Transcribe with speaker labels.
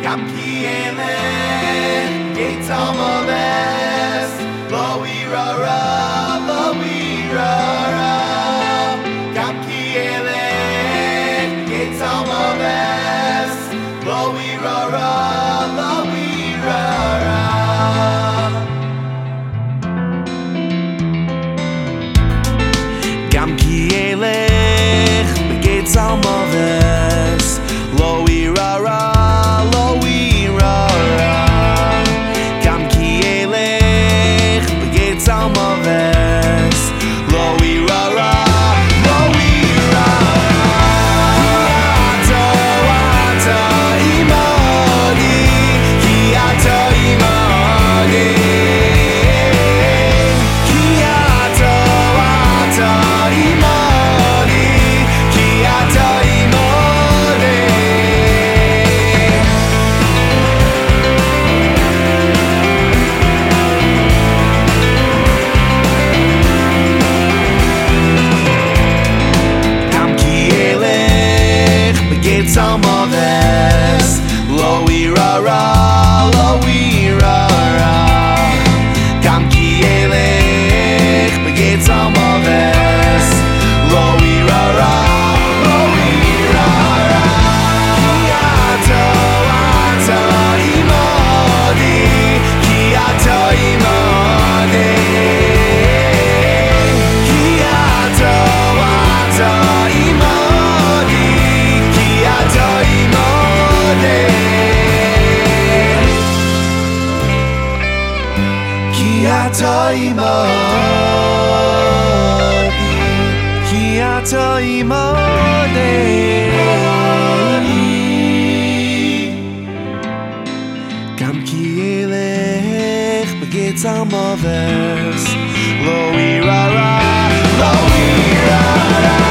Speaker 1: Gam ki elech Yitzal Moves Lo ira ra, lo ira ra Gam ki elech Yitzal Moves Lo ira ra, lo ira ra Gam ki elech Yitzal Moves Lo ira ra Yitzal Moves Lo ira ra, lo ira ra Gam ki elech Yitzal Moves Lo ira ra, lo ira ra Ki ato imodi Ki ato imodi Ki ato imodi Ki ato imodi Gam ki elech Yitzal Moves Lo ira ra, lo ira ra